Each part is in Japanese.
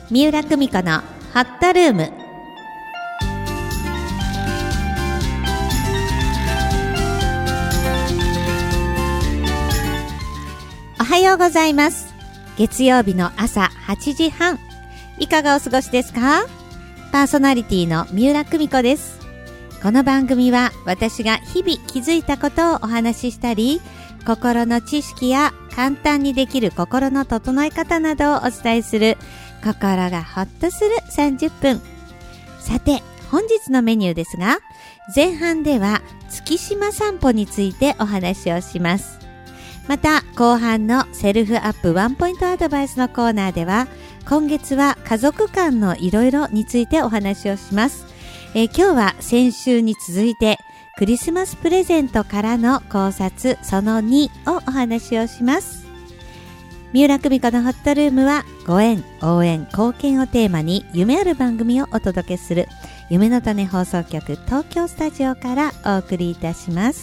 三浦久美子のホットルーム。おはようございます。月曜日の朝8時半、いかがお過ごしですか？パーソナリティの三浦久美子です。この番組は私が日々気づいたことをお話ししたり、心の知識や簡単にできる心の整え方などをお伝えする、心がほっとする30分。さて、本日のメニューですが、前半では月島散歩についてお話をします。また後半のセルフアップワンポイントアドバイスのコーナーでは、今月は家族間のいろいろについてお話をします。今日は先週に続いてクリスマスプレゼントからの考察その2をお話をします。三浦久美子のホットルームは、ご縁、応援、貢献をテーマに夢ある番組をお届けする夢の種放送局東京スタジオからお送りいたします。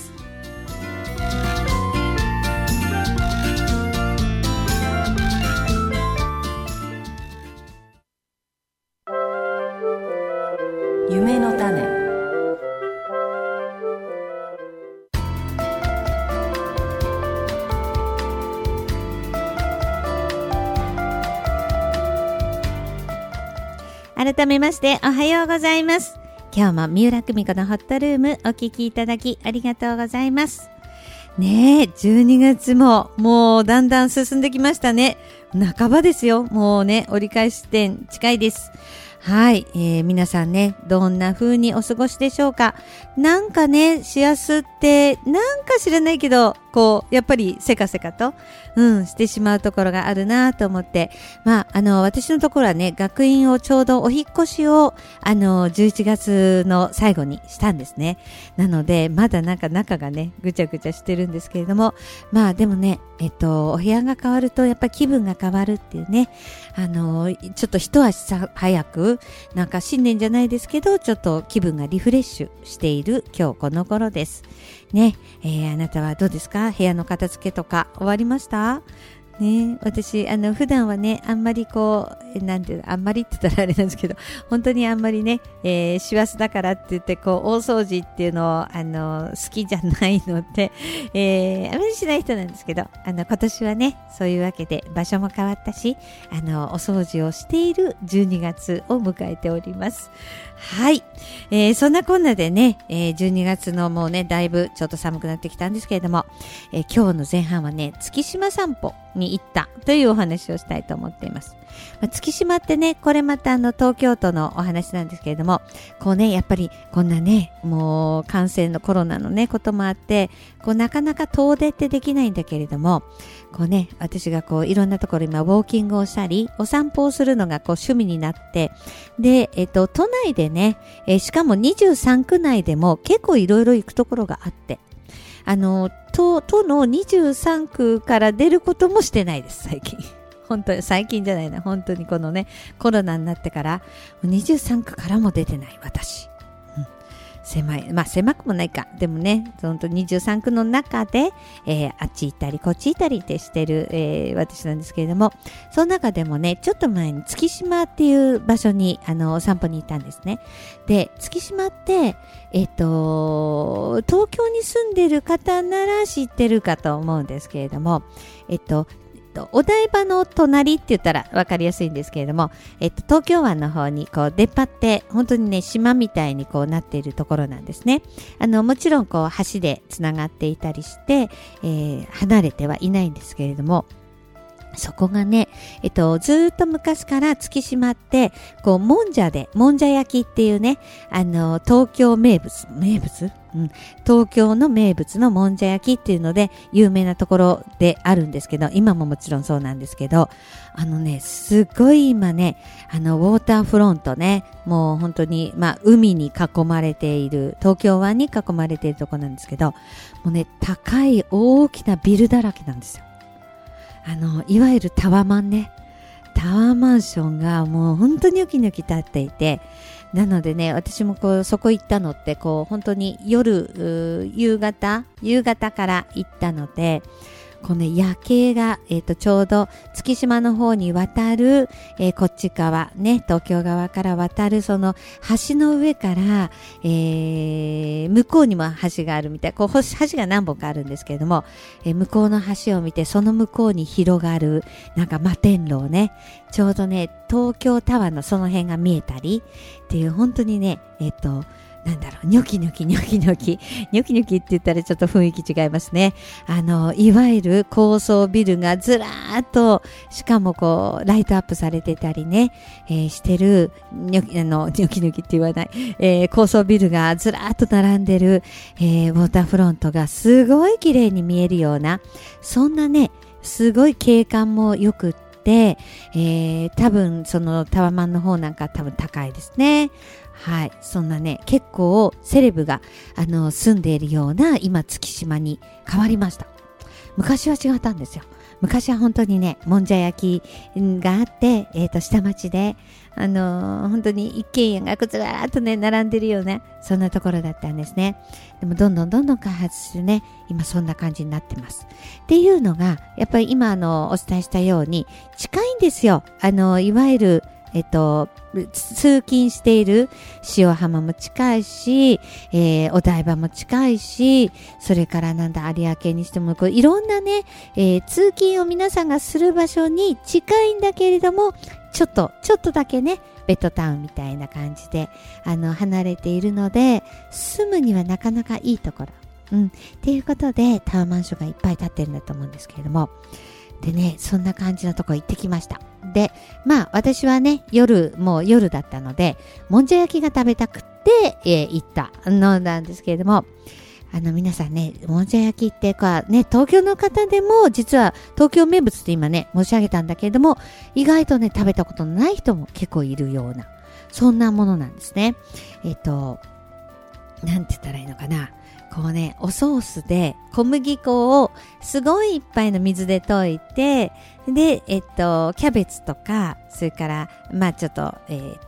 夢の種。 改めましておはようございます。今日も三浦久美子のホットルームお聞きいただきありがとうございます。ねえ、12月ももうだんだん進んできましたね。半ばですよ。もうね、折り返し点近いです。はい、皆さんね、どんな風にお過ごしでしょうか。なんかね、しやすってなんか知らないけど、こうやっぱりせかせかとしてしまうところがあるなと思って、私のところはね、学院をちょうどお引っ越しを11月の最後にしたんですね。なのでまだなんか中がねぐちゃぐちゃしてるんですけれども、でもね、お部屋が変わるとやっぱ気分が変わるっていうね、ちょっと一足早くなんか新年じゃないですけど、ちょっと気分がリフレッシュしている今日この頃ですね。あなたはどうですか？部屋の片付けとか終わりましたね？私普段はね、あんまりこうあんまりって言ったらあれなんですけど、本当にあんまりね、師走だからって言ってこう大掃除っていうのを好きじゃないので、あまりしない人なんですけど、今年はね、そういうわけで場所も変わったし、お掃除をしている12月を迎えております。はい、そんなこんなでね、12月のもうね、だいぶちょっと寒くなってきたんですけれども、今日の前半はね、月島散歩に行ったというお話をしたいと思っています。月島ってね、これまた東京都のお話なんですけれども、こうね、やっぱりこんなね、もう感染のコロナのねこともあって、こうなかなか遠出ってできないんだけれども、こうね、私がこういろんなところ今ウォーキングをしたりお散歩をするのがこう趣味になって、で、都内でね、しかも23区内でも結構いろいろ行くところがあって、都の23区から出ることもしてないです最近。本当に最近じゃないな、本当にこのねコロナになってから23区からも出てない私、狭い、狭くもないか、でもね、本当23区の中で、あっち行ったりこっち行ったりってしてる、私なんですけれども、その中でもね、ちょっと前に月島っていう場所にお散歩に行ったんですね。で、月島って東京に住んでる方なら知ってるかと思うんですけれども、お台場の隣って言ったら分かりやすいんですけれども、東京湾の方にこう出っ張って本当にね島みたいにこうなっているところなんですね。もちろんこう橋でつながっていたりして、離れてはいないんですけれども、そこがね、ずっと昔から月島って、こう、もんじゃ焼きっていうね、東京名物、東京の名物のもんじゃ焼きっていうので、有名なところであるんですけど、今ももちろんそうなんですけど、すごい今ね、ウォーターフロントね、もう本当に、海に囲まれている、東京湾に囲まれているところなんですけど、もうね、高い大きなビルだらけなんですよ。いわゆるタワマンね、タワーマンションがもう本当にニョキニョキ立っていて、なのでね、私もこうそこ行ったのってこう本当に夕方から行ったので、 この夜景が、ちょうど月島の方に渡る、こっち側ね、東京側から渡るその橋の上から、向こうにも橋があるみたい、こう橋が何本かあるんですけれども、向こうの橋を見てその向こうに広がるなんか摩天楼ね、ちょうどね東京タワーのその辺が見えたりっていう、本当にねなんだろう、ニョキニョキって言ったらちょっと雰囲気違いますね。いわゆる高層ビルがずらーっと、しかもこうライトアップされてたりね、してるニョキニョキって言わない、高層ビルがずらーっと並んでる、ウォーターフロントがすごい綺麗に見えるような、そんなねすごい景観もよくって、多分そのタワマンの方なんか多分高いですね。はい、そんなね結構セレブが住んでいるような今月島に変わりました。昔は違ったんですよ。昔は本当にねもんじゃ焼きがあって、下町で本当に一軒家がずらーっとね並んでるようなそんなところだったんですね。でもどんどん開発してね、今そんな感じになってますっていうのが、やっぱり今お伝えしたように近いんですよ。いわゆる通勤している塩浜も近いし、お台場も近いし、それから有明にしてもいろんなね、通勤を皆さんがする場所に近いんだけれども、ちょっとだけねベッドタウンみたいな感じで離れているので、住むにはなかなかいいところ、っていうことでタワーマンションがいっぱい建ってるんだと思うんですけれども、でねそんな感じのとこ行ってきました。で私はねもう夜だったのでもんじゃ焼きが食べたくって、行ったのなんですけれども、皆さんねもんじゃ焼きってね東京の方でも実は東京名物って今ね申し上げたんだけれども、意外とね食べたことのない人も結構いるようなそんなものなんですね。なんて言ったらいいのかな、こうねおソースで小麦粉をすごいいっぱいの水で溶いて、でキャベツとか、それからちょっと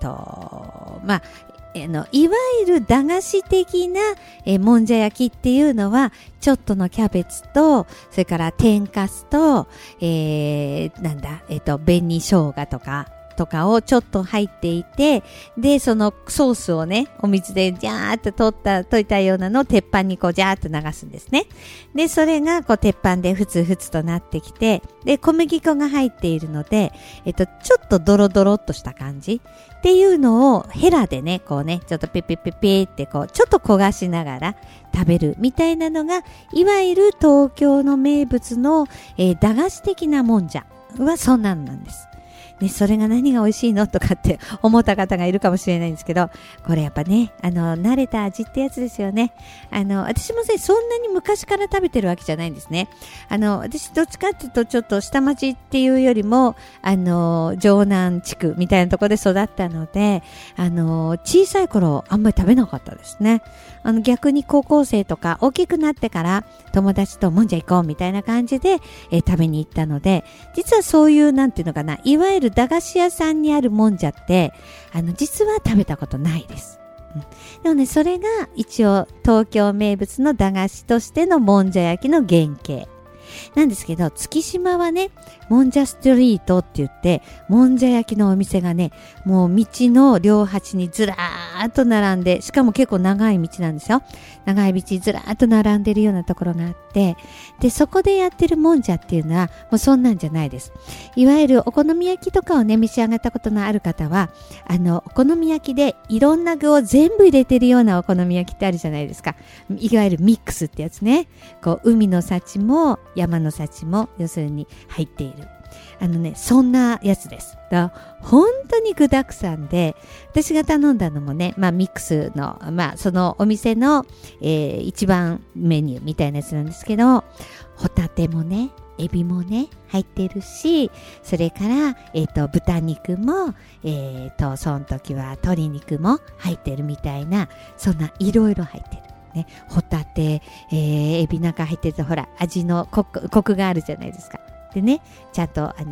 いわゆる駄菓子的なもんじゃ焼きっていうのはちょっとのキャベツと、それから天かすと、紅生姜とかをちょっと入っていて、でそのソースをねお水でジャーっと溶いたようなのを鉄板にこうジャーっと流すんですね。でそれがこう鉄板でふつふつとなってきて、で小麦粉が入っているので、ちょっとドロドロっとした感じっていうのをヘラでねこうねちょっとピピピピってこうちょっと焦がしながら食べるみたいなのが、いわゆる東京の名物の、駄菓子的なもんじゃはそんなんなんです。でそれが何が美味しいのとかって思った方がいるかもしれないんですけど、これやっぱね慣れた味ってやつですよね。私もねそんなに昔から食べてるわけじゃないんですね。私どっちかっていうとちょっと下町っていうよりも城南地区みたいなところで育ったので、小さい頃あんまり食べなかったですね。逆に高校生とか大きくなってから友達ともんじゃ行こうみたいな感じで、食べに行ったので、実はそういうなんていうのかな、いわゆる駄菓子屋さんにあるもんじゃって実は食べたことないです。でもねそれが一応東京名物の駄菓子としてのもんじゃ焼きの原型なんですけど、月島はねもんじゃストリートって言ってもんじゃ焼きのお店がねもう道の両端にずらーっと並んで、しかも結構長い道なんですよ。長い道ずらーっと並んでるようなところがあって、でそこでやってるもんじゃっていうのはもうそんなんじゃないです。いわゆるお好み焼きとかをね召し上がったことのある方はお好み焼きでいろんな具を全部入れてるようなお好み焼きってあるじゃないですか。いわゆるミックスってやつね。こう海の幸も山の幸も要するに入っているそんなやつです。だから本当に具沢山で、私が頼んだのもね、ミックスのそのお店の、一番メニューみたいなやつなんですけど、ホタテもねエビもね入ってるし、それから、豚肉も、その時は鶏肉も入ってるみたいな、そんないろいろ入ってるね。ホタテ、エビなんか入ってるとほら味のコクがあるじゃないですか。でねちゃんと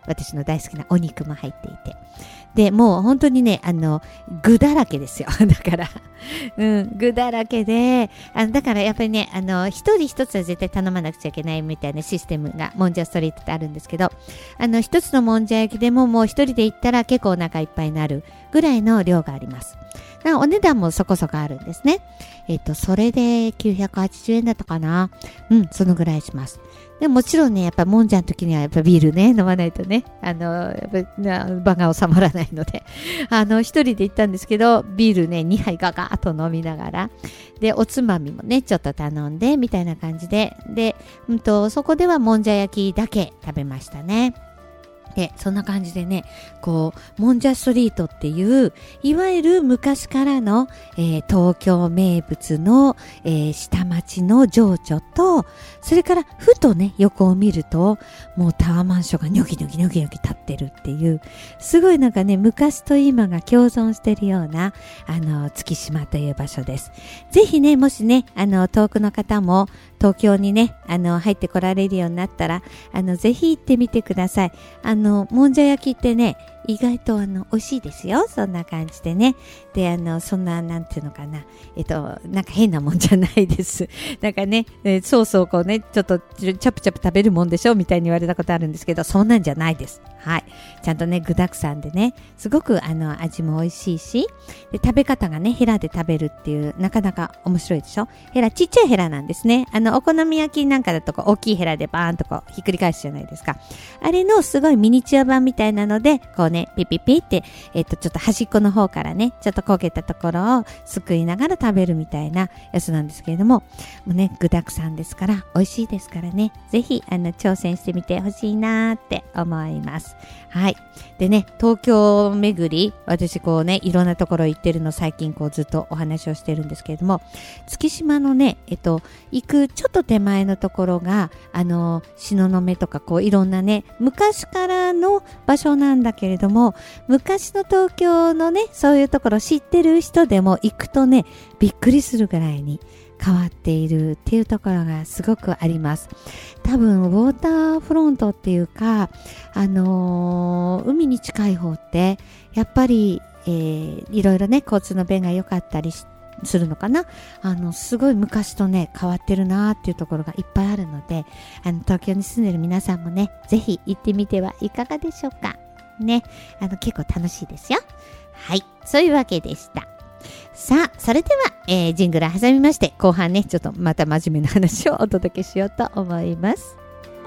私の大好きなお肉も入っていて。で、もう本当にね、具だらけですよ。だから、具だらけで、だからやっぱりね、一人一つは絶対頼まなくちゃいけないみたいなシステムが、もんじゃストリートってあるんですけど、一つのもんじゃ焼きでももう一人で行ったら結構お腹いっぱいになるぐらいの量があります。だからお値段もそこそこあるんですね。それで980円だったかな。そのぐらいします。でもちろんね、やっぱもんじゃの時にはやっぱビールね、飲まないとね、やっぱ場が収まらないので、一人で行ったんですけど、ビールね、2杯ガガーっと飲みながら、で、おつまみもね、ちょっと頼んで、みたいな感じで、で、そこではもんじゃ焼きだけ食べましたね。で、そんな感じでね、こう、もんじゃストリートっていう、いわゆる昔からの、東京名物の、下町の情緒と、それからふとね、横を見ると、もうタワーマンションがニョキニョキニョキニョキ立ってるっていう、すごいなんかね、昔と今が共存してるような、月島という場所です。ぜひね、もしね、遠くの方も、東京にね、入ってこられるようになったら、ぜひ行ってみてください。もんじゃ焼きってね、意外と美味しいですよ。そんな感じでね。で、そんな、なんていうのかな。なんか変なもんじゃないです。なんかね、ソースをこうね、ちょっとチャプチャプ食べるもんでしょみたいに言われたことあるんですけど、そんなんじゃないです。はい。ちゃんとね、具沢山でね、すごく味も美味しいし、で、食べ方がね、ヘラで食べるっていう、なかなか面白いでしょ。ヘラ、ちっちゃいヘラなんですね。お好み焼きなんかだと大きいヘラでバーンとこう、ひっくり返すじゃないですか。あれのすごいミニチュア版みたいなので、こうね、ピピピって、ちょっと端っこの方からね、ちょっと焦げたところをすくいながら食べるみたいなやつなんですけれども、もうね、具沢山ですから、美味しいですからね、ぜひ、挑戦してみてほしいなーって思います。はい。でね、東京巡り、私こうね、いろんなところ行ってるの最近こうずっとお話をしてるんですけれども、月島のね、行くちょっと手前のところが、東雲とかこういろんなね、昔からの場所なんだけれども、昔の東京のね、そういうところ知ってる人でも行くとね、びっくりするぐらいに変わっているっていうところがすごくあります。多分ウォーターフロントっていうか、海に近い方ってやっぱり、いろいろね、交通の便が良かったりするのかな。すごい昔とね、変わってるなーっていうところがいっぱいあるので、東京に住んでる皆さんもね、ぜひ行ってみてはいかがでしょうか。ね、結構楽しいですよ。はい、そういうわけでした。さあ、それでは、ジングル挟みまして、後半ね、ちょっとまた真面目な話をお届けしようと思います。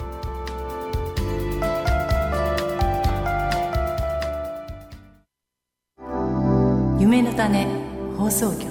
夢の種放送局。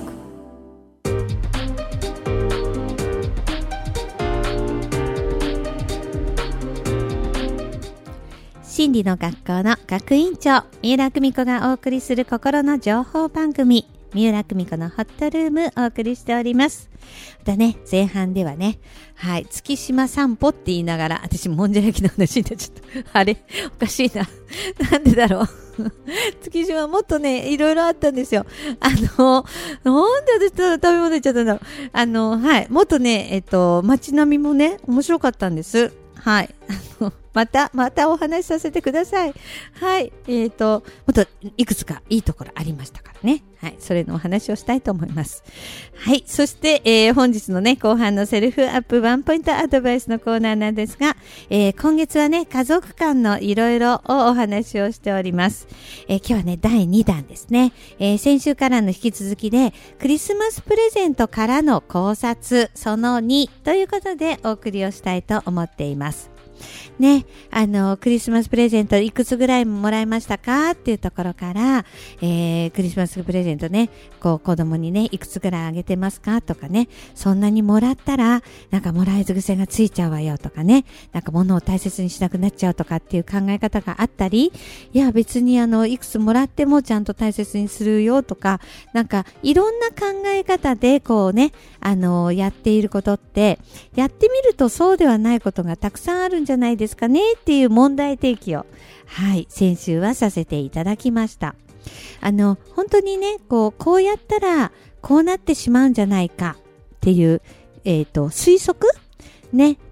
心理の学校の学院長、三浦久美子がお送りする心の情報番組、三浦久美子のホットルームお送りしております。だね、前半ではね、はい、月島散歩って言いながら、私もんじゃ焼きの話になっちゃった。あれおかしいな。なんでだろう。月島もっとね、いろいろあったんですよ。なんで私食べ物言っちゃったんだろう。はい、もっとね、街並みもね、面白かったんです。はい。またお話しさせてください。はい。もっといくつかいいところありましたからね。はい。それのお話をしたいと思います。はい。そして、本日のね、後半のセルフアップワンポイントアドバイスのコーナーなんですが、今月はね、家族間のいろいろをお話をしております。今日はね、第2弾ですね。先週からの引き続きで、クリスマスプレゼントからの考察、その2ということでお送りをしたいと思っています。ね、クリスマスプレゼントいくつぐらいもらいましたかっていうところから、クリスマスプレゼントね、こう子供にね、いくつぐらいあげてますかとかね、そんなにもらったら、なんかもらい癖がついちゃうわよとかね、なんか物を大切にしなくなっちゃうとかっていう考え方があったり、いや別にいくつもらってもちゃんと大切にするよとか、なんかいろんな考え方でこうね、やっていることって、やってみるとそうではないことがたくさんあるんじゃないですかねっていう問題提起を、はい、先週はさせていただきました。本当にね、こうやったらこうなってしまうんじゃないかっていう、推測ね、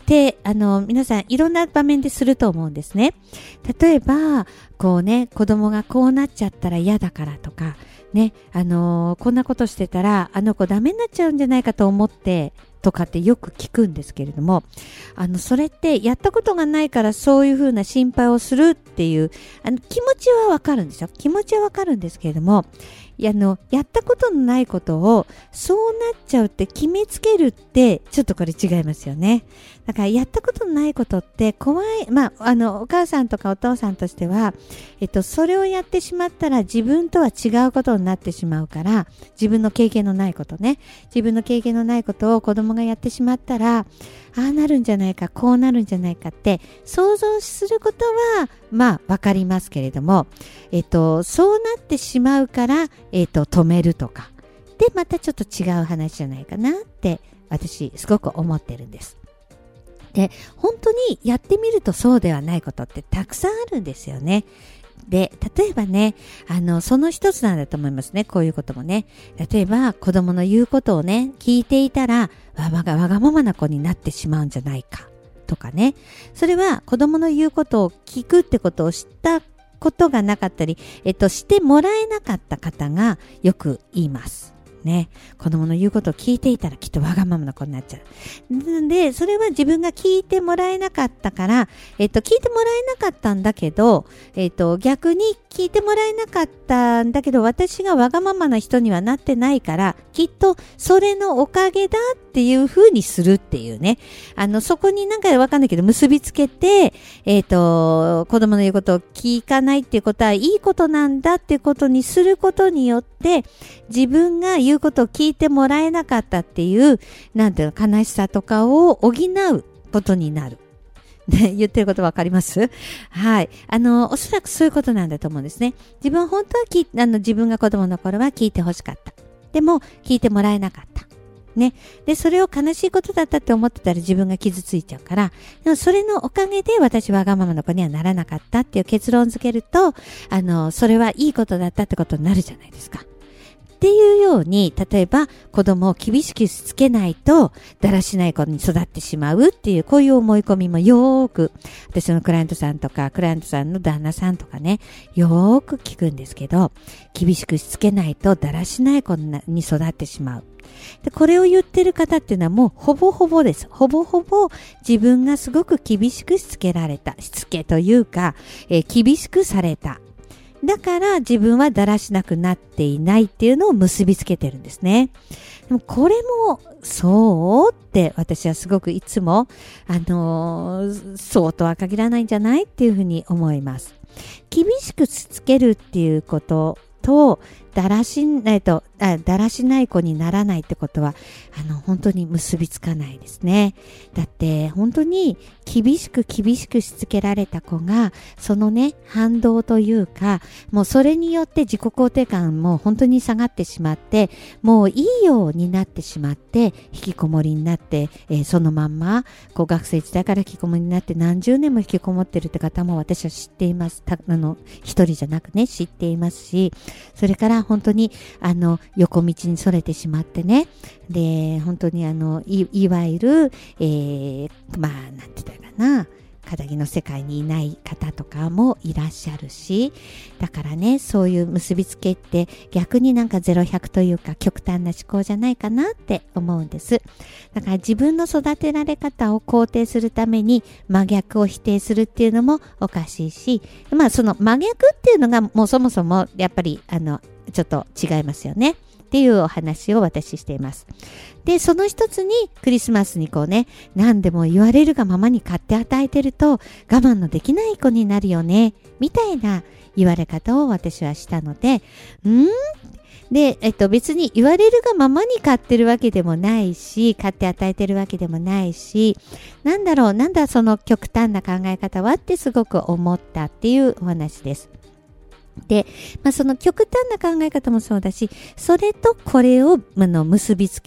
って皆さんいろんな場面ですると思うんですね。例えばこうね、子供がこうなっちゃったら嫌だからとかね、こんなことしてたらあの子ダメになっちゃうんじゃないかと思ってとかってよく聞くんですけれども、それってやったことがないからそういうふうな心配をするっていう気持ちはわかるんですよ。気持ちはわかるんですけれども、やったことのないことをそうなっちゃうって決めつけるってちょっとこれ違いますよね。だからやったことのないことって怖い。お母さんとかお父さんとしては、それをやってしまったら自分とは違うことになってしまうから、自分の経験のないことね、自分の経験のないことを子供がやってしまったら、ああなるんじゃないか、こうなるんじゃないかって想像することはわかりますけれども、そうなってしまうから、止めるとかでまたちょっと違う話じゃないかなって私すごく思ってるんです。で、本当にやってみるとそうではないことってたくさんあるんですよね。で、例えばね、その一つなんだと思いますね。こういうこともね。例えば、子供の言うことをね、聞いていたら、わがままな子になってしまうんじゃないか。とかね。それは、子供の言うことを聞くってことを知ったことがなかったり、してもらえなかった方がよく言います。ね、子供の言うことを聞いていたらきっとわがままな子になっちゃう。で、それは自分が聞いてもらえなかったから、聞いてもらえなかったんだけど、逆に聞いてもらえなかったんだけど、私がわがままな人にはなってないから、きっとそれのおかげだっていう風にするっていうね。そこになんかわかんないけど結びつけて、子供の言うことを聞かないっていうことはいいことなんだっていうことにすることによって、自分が言うことを聞いてもらえなかったっていう、なんていうの、悲しさとかを補うことになる。言ってることわかります？はい。おそらくそういうことなんだと思うんですね。自分は本当は自分が子供の頃は聞いてほしかった。でも、聞いてもらえなかった。ね。で、それを悲しいことだったって思ってたら自分が傷ついちゃうから、でもそれのおかげで私はわがままの子にはならなかったっていう結論付けると、それはいいことだったってことになるじゃないですか。っていうように、例えば子供を厳しくしつけないとだらしない子に育ってしまうっていう、こういう思い込みもよーく私のクライアントさんとかクライアントさんの旦那さんとかね、よーく聞くんですけど、厳しくしつけないとだらしない子に育ってしまう。で、これを言ってる方っていうのはもうほぼほぼです。ほぼほぼ自分がすごく厳しくしつけられた。しつけというか、厳しくされた。だから自分はだらしなくなっていないっていうのを結びつけてるんですね。でもこれもそうって私はすごくいつもそうとは限らないんじゃないっていうふうに思います。厳しくしつけるっていうこととだらしない子にならないってことは本当に結びつかないですね。だって本当に厳しくしつけられた子がそのね反動というか、もうそれによって自己肯定感も本当に下がってしまって、もういいようになってしまって引きこもりになって、そのまんま学生時代から引きこもりになって何十年も引きこもってるって方も私は知っています。一人じゃなくね知っていますし、それから本当に横道にそれてしまってね、で本当にいわゆる、なんて言ったかな、肩着の世界にいない方とかもいらっしゃるし、だからね、そういう結びつけって逆になんか0-100というか極端な思考じゃないかなって思うんです。だから自分の育てられ方を肯定するために真逆を否定するっていうのもおかしいし、その真逆っていうのがもうそもそもやっぱりちょっと違いますよねっていうお話を私しています。で、その一つにクリスマスに何でも言われるがままに買って与えてると我慢のできない子になるよねみたいな言われ方を私はしたので、で、別に言われるがままに買ってるわけでもないし、買って与えてるわけでもないし、なんだその極端な考え方はってすごく思ったっていうお話です。で、その極端な考え方もそうだし、それとこれを結びつける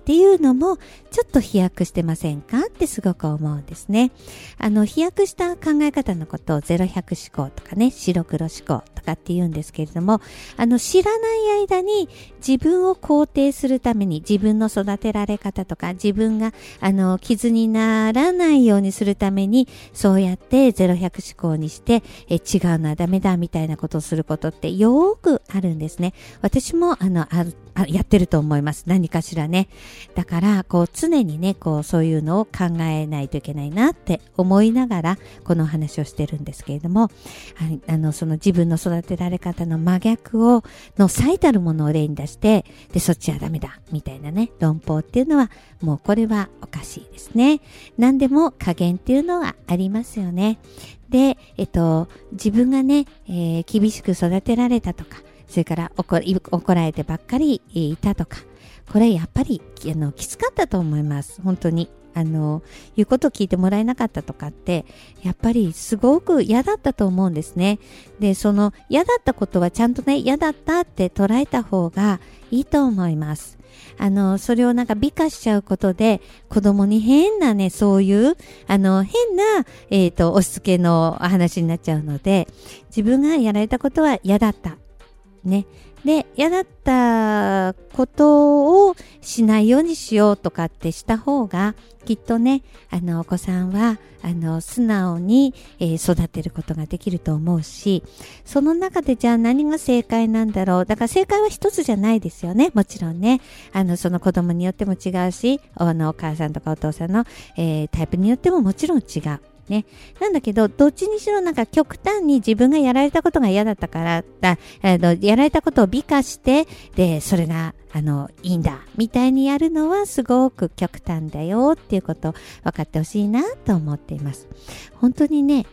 っていうのもちょっと飛躍してませんかってすごく思うんですね。飛躍した考え方のことを0-100思考とかね、白黒思考とかって言うんですけれども、知らない間に自分を肯定するために、自分の育てられ方とか、自分が傷にならないようにするために、そうやって0-100思考にして違うのはダメだみたいなことをすることってよくあるんですね。私もやってると思います。何かしらね。だから常にねそういうのを考えないといけないなって思いながらこの話をしてるんですけれども、その自分の育てられ方の真逆の最たるものを例に出して、でそっちはダメだみたいなね論法っていうのはもうこれはおかしいですね。何でも加減っていうのはありますよね。で、自分がね、厳しく育てられたとか、それから怒られてばっかりいたとか、これやっぱりきつかったと思います。本当に言うことを聞いてもらえなかったとかってやっぱりすごく嫌だったと思うんですね。でその嫌だったことはちゃんとね嫌だったって捉えた方がいいと思います。それをなんか美化しちゃうことで子供に変なねそういう変な押し付けの話になっちゃうので、自分がやられたことは嫌だったね。で、嫌だったことをしないようにしようとかってした方が、きっとね、お子さんは、素直に、育てることができると思うし、その中でじゃあ何が正解なんだろう。だから正解は一つじゃないですよね。もちろんね。その子供によっても違うし、お母さんとかお父さんの、タイプによってももちろん違う。ね。なんだけど、どっちにしろなんか極端に自分がやられたことが嫌だったから、やられたことを美化して、で、それが、いいんだ、みたいにやるのはすごく極端だよっていうことを分かってほしいなと思っています。本当にね、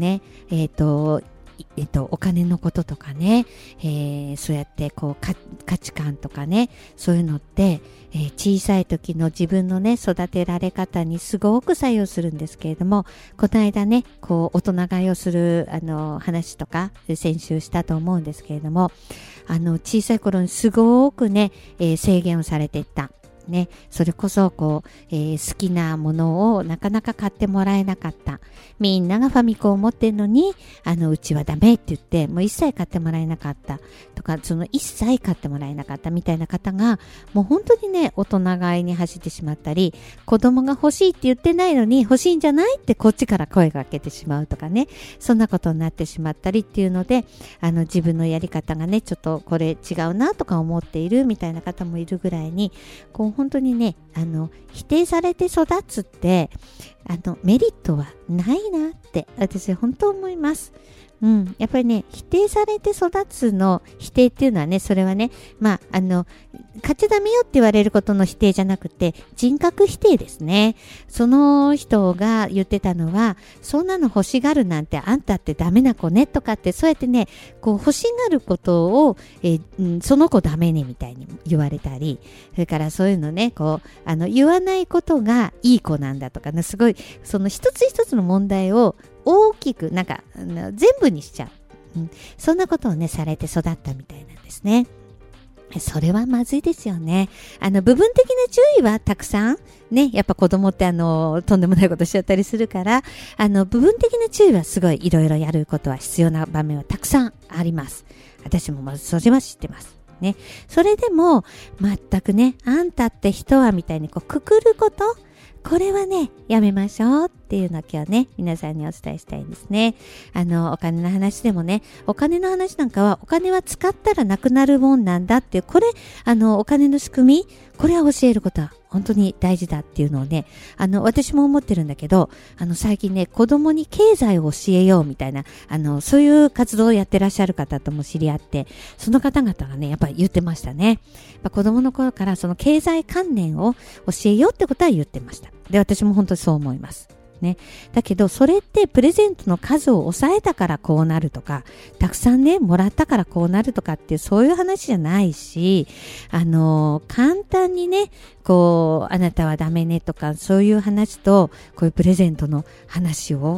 お金のこととかね、そうやって価値観とかね、そういうのって、小さい時の自分のね育てられ方にすごく作用するんですけれども、この間ね大人買いをする話とか先週したと思うんですけれども、小さい頃にすごくね、制限をされていったね、それこそ好きなものをなかなか買ってもらえなかった。みんながファミコンを持ってるのにうちはダメって言ってもう一切買ってもらえなかったとか、その一切買ってもらえなかったみたいな方がもう本当にね大人買いに走ってしまったり、子供が欲しいって言ってないのに欲しいんじゃないってこっちから声がかけてしまうとかね、そんなことになってしまったりっていうので、自分のやり方がねちょっとこれ違うなとか思っているみたいな方もいるぐらいに、本当にね否定されて育つってメリットはないなって私本当思います。やっぱりね否定されて育つの否定っていうのはね、それはね買っちゃダメよって言われることの否定じゃなくて人格否定ですね。その人が言ってたのは、そんなの欲しがるなんてあんたってダメな子ねとかって、そうやってね欲しがることを、その子ダメねみたいに言われたり、それからそういうのね言わないことがいい子なんだとかね、すごいその一つ一つの問題を大きく全部にしちゃう、そんなことをねされて育ったみたいなんですね。それはまずいですよね。部分的な注意はたくさんね、やっぱ子供ってとんでもないことしちゃったりするから、部分的な注意はすごいいろいろやることは必要な場面はたくさんあります。私もまずそれは知ってますね。それでも全くね、あんたって人はみたいにくくること、これはねやめましょうっていうのを今日ね皆さんにお伝えしたいんですね。お金の話でもね、お金の話なんかはお金は使ったらなくなるもんなんだっていう、これお金の仕組み、これは教えることは本当に大事だっていうのをね私も思ってるんだけど、最近ね子供に経済を教えようみたいなそういう活動をやってらっしゃる方とも知り合って、その方々がねやっぱり言ってましたね。子供の頃からその経済観念を教えようってことは言ってました。で、私も本当にそう思いますね。だけどそれってプレゼントの数を抑えたからこうなるとか、たくさんねもらったからこうなるとかっていうそういう話じゃないし、簡単にねあなたはダメねとかそういう話と、こういうプレゼントの話をくっ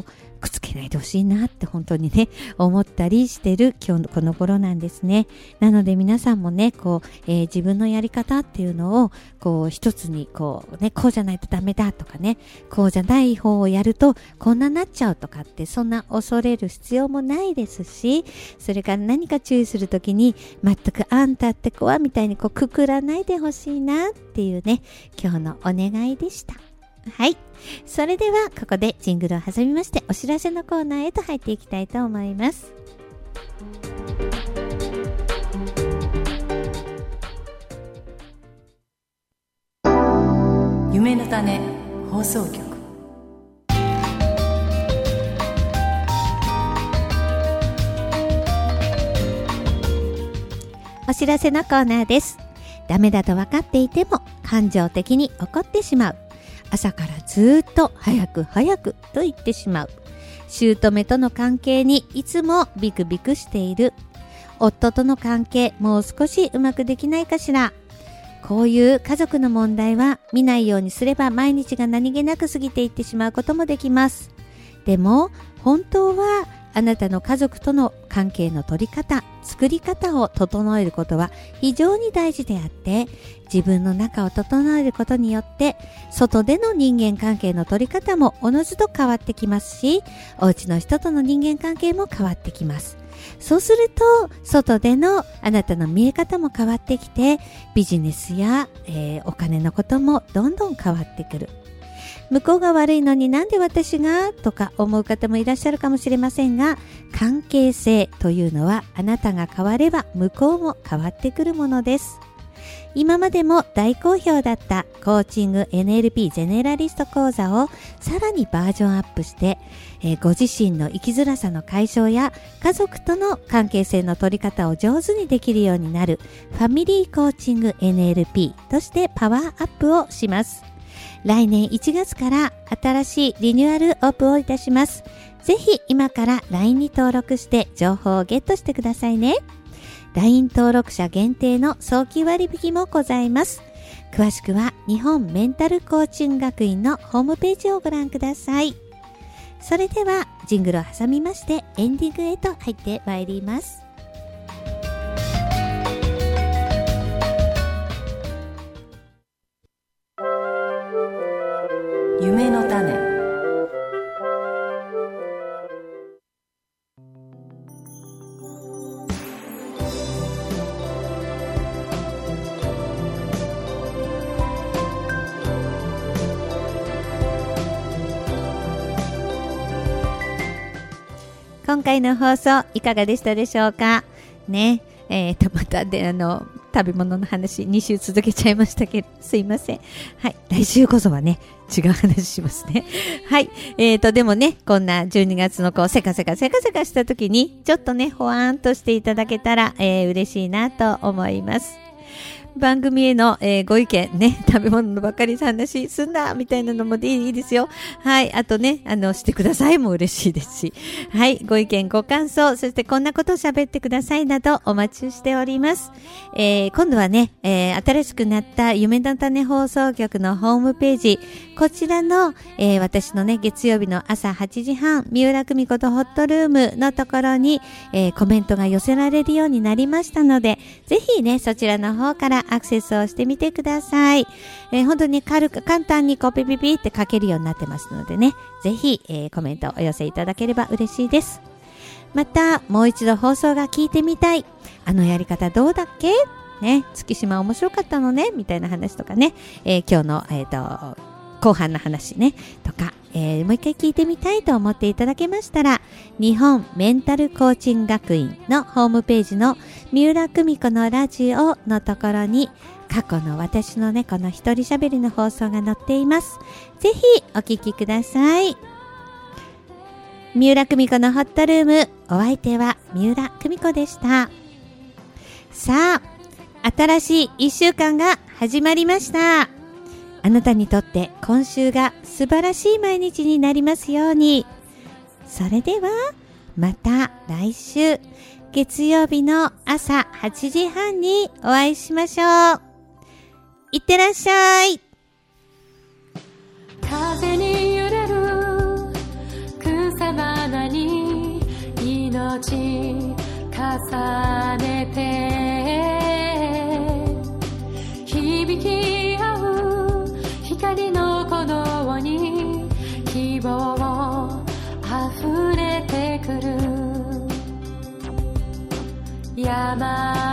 くつけないでほしいなって本当にね思ったりしてる今日のこの頃なんですね。なので皆さんもね自分のやり方っていうのを一つにこうじゃないとダメだとかね、こうじゃない方をやるとこんななっちゃうとかって、そんな恐れる必要もないですし、それから何か注意するときに全くあんたって子はみたいにくくらないでほしいなっていうね、今日のお願いでした。はい、それではここでジングルを挟みましてお知らせのコーナーへと入っていきたいと思います。 夢の種放送局。 お知らせのコーナーです。ダメだと分かっていても感情的に怒ってしまう。朝からずっと早く早くと言ってしまう。姑との関係にいつもビクビクしている。夫との関係もう少しうまくできないかしら。こういう家族の問題は見ないようにすれば毎日が何気なく過ぎていってしまうこともできます。でも本当はあなたの家族との関係の取り方、作り方を整えることは非常に大事であって、自分の中を整えることによって外での人間関係の取り方もおのずと変わってきますし、お家の人との人間関係も変わってきます。そうすると外でのあなたの見え方も変わってきて、ビジネスや、お金のこともどんどん変わってくる。向こうが悪いのになんで私がとか思う方もいらっしゃるかもしれませんが、関係性というのはあなたが変われば向こうも変わってくるものです。今までも大好評だったコーチング NLP ゼネラリスト講座をさらにバージョンアップして、ご自身の生きづらさの解消や家族との関係性の取り方を上手にできるようになるファミリーコーチング NLP としてパワーアップをします。来年1月から新しいリニューアルオープンをいたします。ぜひ今から LINE に登録して情報をゲットしてくださいね。LINE 登録者限定の早期割引もございます。詳しくは日本メンタルコーチング学院のホームページをご覧ください。それではジングルを挟みましてエンディングへと入ってまいります。 夢の種。 今回の放送いかがでしたでしょうかね。またで食べ物の話2週続けちゃいましたけどすいません。はい、来週こそはね違う話しますね。はい、でもねこんな12月のせかせかした時にちょっとねほわーんとしていただけたら、嬉しいなと思います。番組への、ご意見ね、食べ物のばっかり話すんだみたいなのもいいですよ。はい、あとねしてくださいも嬉しいですし、はい、ご意見ご感想、そしてこんなことを喋ってくださいなどお待ちしております。今度はね、新しくなった夢の種放送局のホームページ、こちらの、私のね月曜日の朝8時半三浦久美子とホットルームのところに、コメントが寄せられるようになりましたので、ぜひねそちらの方からアクセスをしてみてください。本当に簡単にピピピって書けるようになってますのでね、ぜひ、コメントお寄せいただければ嬉しいです。またもう一度放送が聞いてみたい、やり方どうだっけね、月島面白かったのねみたいな話とかね、今日の、後半の話ねとか、もう一回聞いてみたいと思っていただけましたら、日本メンタルコーチング学院のホームページの三浦久美子のラジオのところに過去の私のねこの一人喋りの放送が載っています。ぜひお聞きください。三浦久美子のホットルーム、お相手は三浦久美子でした。さあ、新しい1週間が始まりました。あなたにとって今週が素晴らしい毎日になりますように。それではまた来週月曜日の朝8時半にお会いしましょう。いってらっしゃい。 風に揺れる草花重ねて響き合う光の鼓動に希望溢れてくる。山